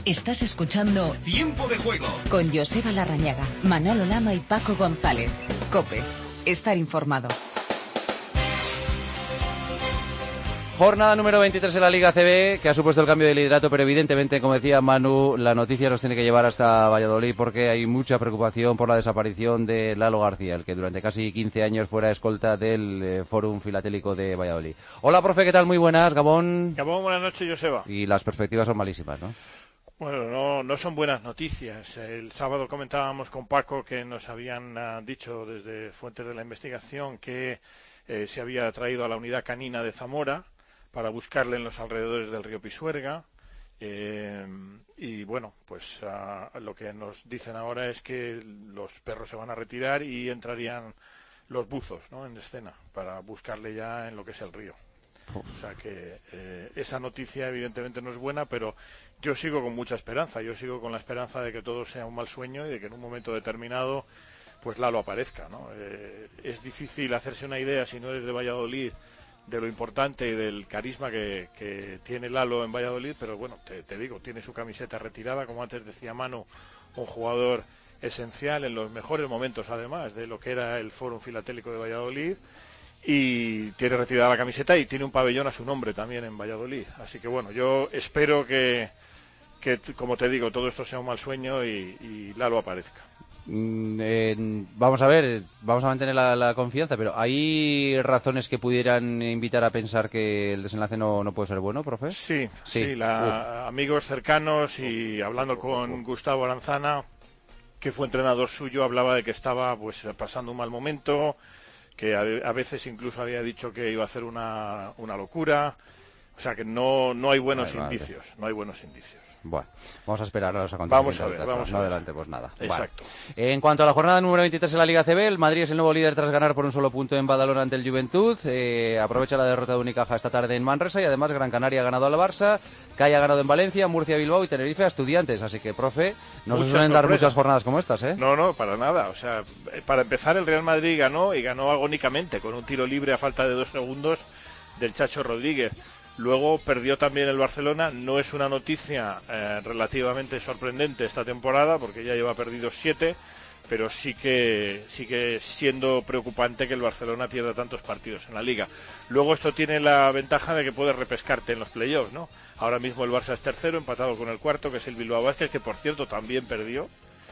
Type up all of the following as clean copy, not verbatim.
Estás escuchando Tiempo de Juego con Joseba Larrañaga, Manolo Lama y Paco González. COPE. Estar informado. Jornada número 23 en la Liga ACB, que ha supuesto el cambio de liderato, pero evidentemente, como decía Manu, la noticia nos tiene que llevar hasta Valladolid porque hay mucha preocupación por la desaparición de Lalo García, el que durante casi 15 años fuera escolta del Fórum Filatélico de Valladolid. Hola, profe, ¿qué tal? Muy buenas, Gabón. Gabón, buenas noches, Joseba. Y las perspectivas son malísimas, ¿no? Bueno, no son buenas noticias. El sábado comentábamos con Paco que nos habían dicho desde fuentes de la investigación que se había traído a la unidad canina de Zamora para buscarle en los alrededores del río Pisuerga. Y bueno, pues lo que nos dicen ahora es que los perros se van a retirar y entrarían los buzos, ¿no?, en escena para buscarle ya en lo que es el río. O sea que esa noticia evidentemente no es buena, pero yo sigo con mucha esperanza. Yo sigo con la esperanza de que todo sea un mal sueño y de que en un momento determinado pues Lalo aparezca, ¿no? Es difícil hacerse una idea, si no eres de Valladolid, de lo importante y del carisma que tiene Lalo en Valladolid, pero bueno, te digo, tiene su camiseta retirada, como antes decía Manu, un jugador esencial en los mejores momentos, además, de lo que era el Fórum Filatélico de Valladolid, y tiene retirada la camiseta y tiene un pabellón a su nombre también en Valladolid. Así que bueno, yo espero que como te digo, todo esto sea un mal sueño y Lalo aparezca. Vamos a ver, vamos a mantener la confianza, pero ¿hay razones que pudieran invitar a pensar que el desenlace no puede ser bueno, profe? Sí. Amigos cercanos y hablando con Gustavo Aranzana, que fue entrenador suyo, hablaba de que estaba pues pasando un mal momento, que a veces incluso había dicho que iba a hacer una locura. O sea que no hay buenos indicios, no hay buenos indicios. Bueno, vamos a esperar a los acontecimientos. Vamos a ver. No adelante, pues nada. Exacto. Vale. En cuanto a la jornada número 23 en la Liga ACB, el Madrid es el nuevo líder tras ganar por un solo punto en Badalona ante el Juventud. Aprovecha la derrota de Unicaja esta tarde en Manresa y además Gran Canaria ha ganado al Barça, CAI ha ganado en Valencia, Murcia, Bilbao y Tenerife a Estudiantes. Así que, profe, no se suelen dar muchas jornadas como estas, ¿eh? No, para nada. O sea, para empezar, el Real Madrid ganó y ganó agónicamente con un tiro libre a falta de 2 segundos del Chacho Rodríguez. Luego perdió también el Barcelona. No es una noticia relativamente sorprendente esta temporada porque ya lleva perdidos 7, pero sí que siendo preocupante que el Barcelona pierda tantos partidos en la Liga. Luego esto tiene la ventaja de que puedes repescarte en los playoffs, ¿no? Ahora mismo el Barça es tercero, empatado con el cuarto, que es el Bilbao Basket, que por cierto también perdió.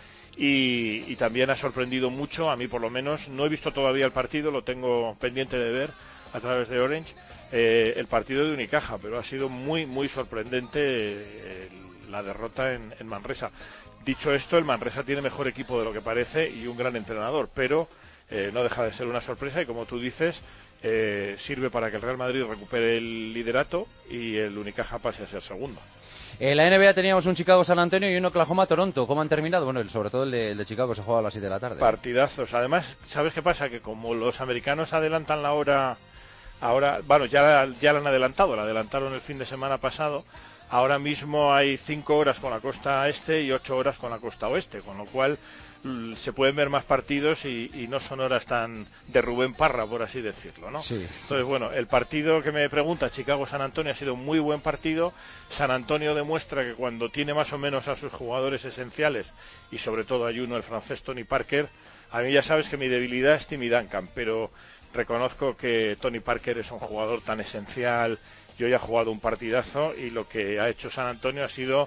Y también ha sorprendido mucho, a mí por lo menos. No he visto todavía el partido, lo tengo pendiente de ver a través de Orange. El partido de Unicaja, pero ha sido muy, muy sorprendente la derrota en Manresa. Dicho esto, el Manresa tiene mejor equipo de lo que parece y un gran entrenador, pero no deja de ser una sorpresa y, como tú dices, sirve para que el Real Madrid recupere el liderato y el Unicaja pase a ser segundo. En la NBA teníamos un Chicago-San Antonio y un Oklahoma-Toronto. ¿Cómo han terminado? Bueno, sobre todo el de Chicago se juega a las 7 de la tarde. Partidazos. Además, ¿sabes qué pasa? Que como los americanos adelantan la hora... Ahora, bueno, ya la han adelantado, la adelantaron el fin de semana pasado. Ahora mismo hay 5 horas con la costa este y 8 horas con la costa oeste, con lo cual se pueden ver más partidos y no son horas tan de Rubén Parra, por así decirlo, ¿no? Sí. Entonces, bueno, el partido que me pregunta, Chicago-San Antonio, ha sido un muy buen partido. San Antonio demuestra que cuando tiene más o menos a sus jugadores esenciales, y sobre todo hay uno, el francés Tony Parker, a mí ya sabes que mi debilidad es Timmy Duncan, pero reconozco que Tony Parker es un jugador tan esencial y hoy ha jugado un partidazo y lo que ha hecho San Antonio ha sido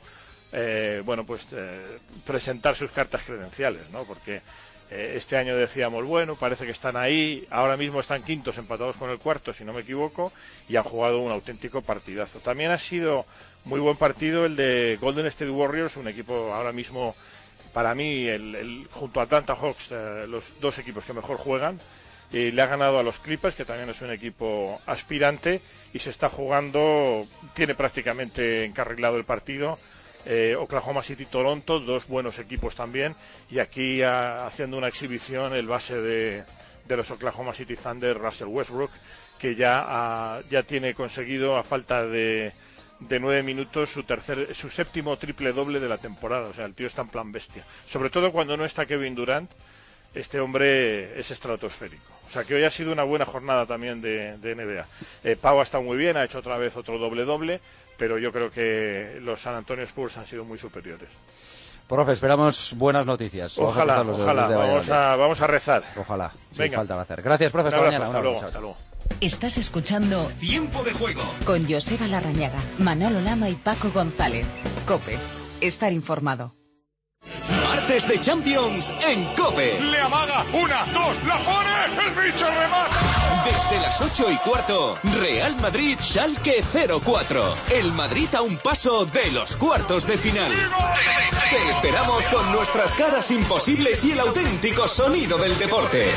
presentar sus cartas credenciales, ¿no? Porque este año decíamos, bueno, parece que están ahí, ahora mismo están quintos empatados con el cuarto, si no me equivoco, y han jugado un auténtico partidazo. También ha sido muy buen partido el de Golden State Warriors, un equipo ahora mismo, para mí, junto a Atlanta Hawks, los dos equipos que mejor juegan. Y le ha ganado a los Clippers, que también es un equipo aspirante, y se está jugando, tiene prácticamente encarrilado el partido. Oklahoma City Toronto, dos buenos equipos también, y aquí haciendo una exhibición el base de los Oklahoma City Thunder, Russell Westbrook, que ya tiene conseguido, a falta de 9 minutos, su séptimo triple doble de la temporada. O sea, el tío está en plan bestia, sobre todo cuando no está Kevin Durant. Este hombre es estratosférico. O sea que hoy ha sido una buena jornada también de NBA. Pau ha estado muy bien, ha hecho otra vez otro doble-doble, pero yo creo que los San Antonio Spurs han sido muy superiores. Profe, esperamos buenas noticias. Ojalá, vamos a rezar. Ojalá, Venga. sin falta va a hacer. Gracias, profe, hasta mañana. Hasta luego. Estás escuchando Tiempo de Juego con Joseba Larrañaga, Manolo Lama y Paco González. COPE, estar informado. Martes de Champions en COPE. Le amaga, 1, 2, la pone, el bicho remata. Desde las 8:15, Real Madrid Schalke 0-4. El Madrid a un paso de los cuartos de final. Te esperamos con nuestras caras imposibles y el auténtico sonido del deporte.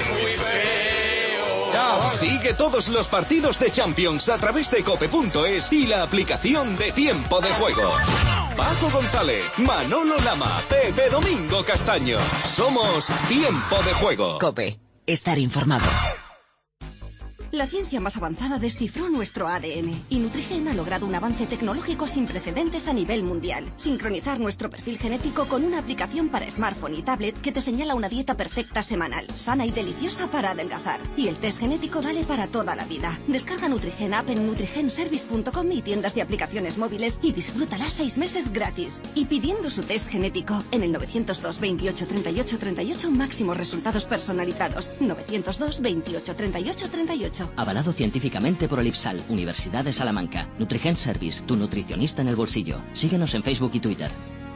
Sigue todos los partidos de Champions a través de cope.es y la aplicación de Tiempo de Juego. Paco González, Manolo Lama, Pepe Domingo Castaño. Somos Tiempo de Juego. COPE, estar informado. La ciencia más avanzada descifró nuestro ADN y Nutrigen ha logrado un avance tecnológico sin precedentes a nivel mundial. Sincronizar nuestro perfil genético con una aplicación para smartphone y tablet que te señala una dieta perfecta semanal, sana y deliciosa para adelgazar. Y el test genético vale para toda la vida. Descarga Nutrigen app en nutrigenservice.com y tiendas de aplicaciones móviles y disfrútala 6 meses gratis. Y pidiendo su test genético en el 902 28 38 38 máximos resultados personalizados. 902 28 38 38. Avalado científicamente por el IPSAL, Universidad de Salamanca. Nutrigen Service, tu nutricionista en el bolsillo. Síguenos en Facebook y Twitter.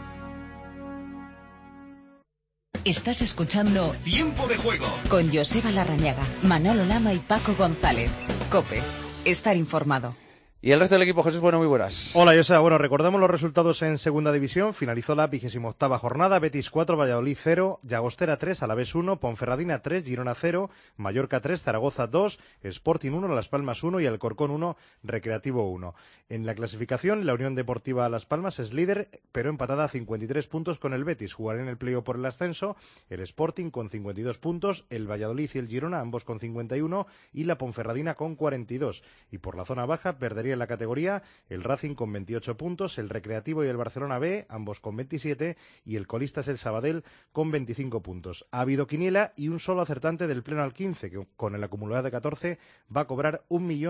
Estás escuchando Tiempo de Juego con Joseba Larrañaga, Manolo Lama y Paco González. COPE, estar informado. Y el resto del equipo, Jesús, bueno, muy buenas. Hola, Joseba. Bueno, recordamos los resultados en Segunda División. Finalizó la 28ª jornada. Betis 4, Valladolid 0, Llagostera 3, Alavés 1, Ponferradina 3, Girona 0, Mallorca 3, Zaragoza 2, Sporting 1, Las Palmas 1 y Alcorcón 1, Recreativo 1. En la clasificación, la Unión Deportiva Las Palmas es líder, pero empatada a 53 puntos con el Betis. Jugará en el playoff por el ascenso, el Sporting con 52 puntos, el Valladolid y el Girona, ambos con 51, y la Ponferradina con 42. Y por la zona baja, perdería en la categoría el Racing con 28 puntos, el Recreativo y el Barcelona B, ambos con 27, y el colista es el Sabadell con 25 puntos. Ha habido quiniela y un solo acertante del pleno al 15, que con el acumulado de 14 va a cobrar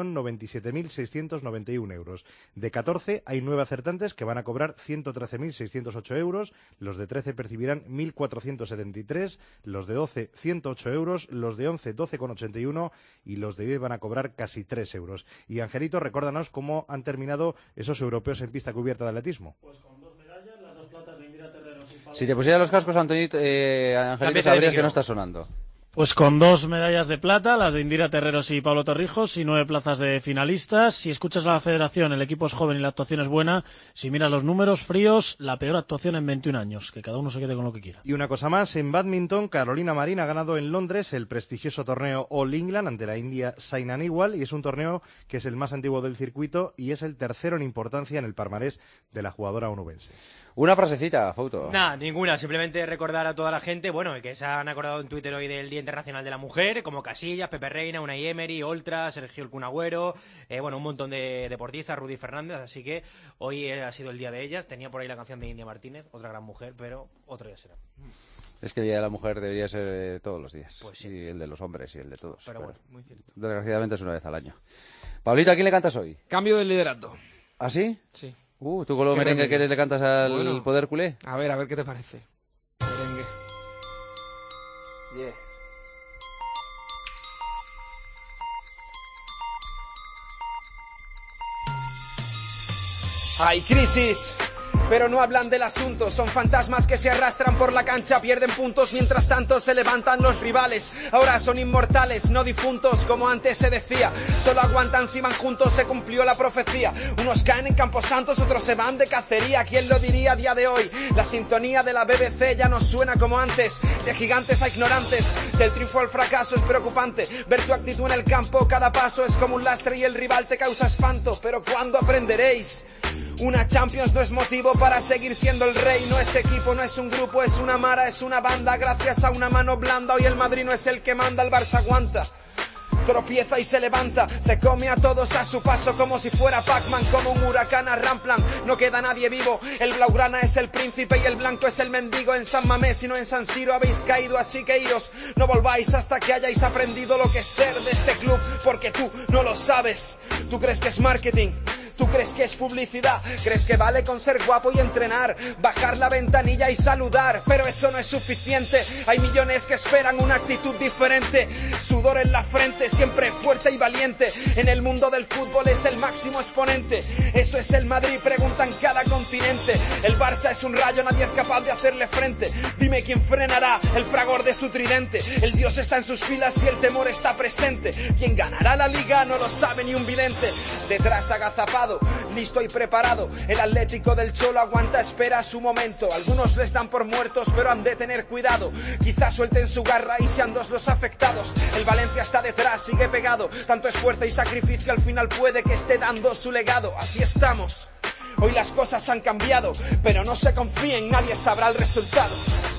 1.097.691 euros. De 14 hay 9 acertantes que van a cobrar 113.608 euros, los de 13 percibirán 1.473, los de 12 108 euros, los de 11 12,81 y los de 10 van a cobrar casi 3 euros. Y Angelito, recuérdanos cómo han terminado esos europeos en pista cubierta de atletismo. Pues con 2 medallas, las 2 platas de Indira Terreros y Pablo. Si te pusiera los cascos, Angelito, sabrías que no está sonando. Pues con 2 medallas de plata, las de Indira Terreros y Pablo Torrijos, y 9 plazas de finalistas. Si escuchas a la federación, el equipo es joven y la actuación es buena. Si miras los números fríos, la peor actuación en 21 años. Que cada uno se quede con lo que quiera. Y una cosa más, en bádminton, Carolina Marín ha ganado en Londres el prestigioso torneo All England ante la India Saina Nehwal, y es un torneo que es el más antiguo del circuito y es el tercero en importancia en el palmarés de la jugadora onubense. Una frasecita, Fauto. Nada, ninguna. Simplemente recordar a toda la gente, bueno, el que se han acordado en Twitter hoy del Día Internacional de la Mujer, como Casillas, Pepe Reina, Unai Emery, Oltra, Sergio El Kun Agüero, bueno, un montón de deportistas, Rudy Fernández, así que hoy ha sido el día de ellas. Tenía por ahí la canción de India Martínez, otra gran mujer, pero otro día será. Es que el Día de la Mujer debería ser todos los días. Pues sí. Y el de los hombres y el de todos. Pero bueno, muy cierto. Desgraciadamente es una vez al año. Pablito, ¿a quién le cantas hoy? Cambio de liderato. ¿Ah, sí? Sí. ¿Tú con lo merengue que le cantas al poder culé? A ver qué te parece. Merengue. Yeah. Hay crisis, pero no hablan del asunto. Son fantasmas que se arrastran por la cancha, pierden puntos, mientras tanto se levantan los rivales. Ahora son inmortales, no difuntos, como antes se decía. Solo aguantan si van juntos, se cumplió la profecía. Unos caen en Camposantos, otros se van de cacería. ¿Quién lo diría a día de hoy? La sintonía de la BBC ya no suena como antes. De gigantes a ignorantes, del triunfo al fracaso es preocupante. Ver tu actitud en el campo, cada paso es como un lastre y el rival te causa espanto. Pero ¿cuándo aprenderéis? Una Champions no es motivo para seguir siendo el rey. No es equipo, no es un grupo, es una mara, es una banda. Gracias a una mano blanda, hoy el Madrid no es el que manda, el Barça aguanta. Tropieza y se levanta, se come a todos a su paso como si fuera Pac-Man, como un huracán a Ramplan. No queda nadie vivo, el blaugrana es el príncipe y el blanco es el mendigo. En San Mamés y no en San Siro habéis caído, así que iros. No volváis hasta que hayáis aprendido lo que es ser de este club, porque tú no lo sabes. Tú crees que es marketing, ¿Tú crees que es publicidad? ¿Crees que vale con ser guapo y entrenar? Bajar la ventanilla y saludar, pero eso no es suficiente. Hay millones que esperan una actitud diferente. Sudor en la frente, siempre fuerte y valiente. En el mundo del fútbol es el máximo exponente. Eso es el Madrid, preguntan cada continente. El Barça es un rayo, nadie es capaz de hacerle frente. Dime quién frenará el fragor de su tridente. El Dios está en sus filas y el temor está presente. ¿Quién ganará la liga? No lo sabe ni un vidente. Detrás agazapado, listo y preparado. El Atlético del Cholo aguanta, espera su momento. Algunos les dan por muertos, pero han de tener cuidado. Quizás suelten su garra y sean dos los afectados. El Valencia está detrás, sigue pegado. Tanto esfuerzo y sacrificio al final puede que esté dando su legado. Así estamos. Hoy las cosas han cambiado, pero no se confíen, nadie sabrá el resultado.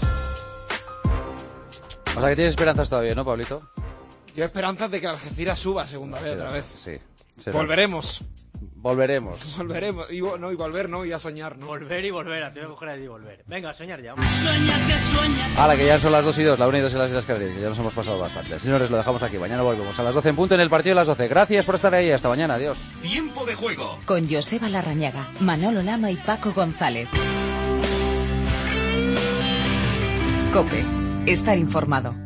O sea que tienes esperanzas todavía, ¿no, Pablito? Yo esperanzas de que la Algeciras suba segunda vez otra vez. Sí. Volveremos. Volveremos. Y volver, ¿no? Y a soñar, ¿no? Volver y volver, a tener que coger a ti y volver. Venga, a soñar ya. Hala, que ya son las 2 y 2, la 1 y 2 en las Islas Canarias, que ya nos hemos pasado bastante. Señores, lo dejamos aquí. Mañana volvemos a las 12 en punto en el partido de las 12. Gracias por estar ahí. Hasta mañana. Adiós. Tiempo de juego. Con Joseba Larrañaga, Manolo Lama y Paco González. COPE. Estar informado.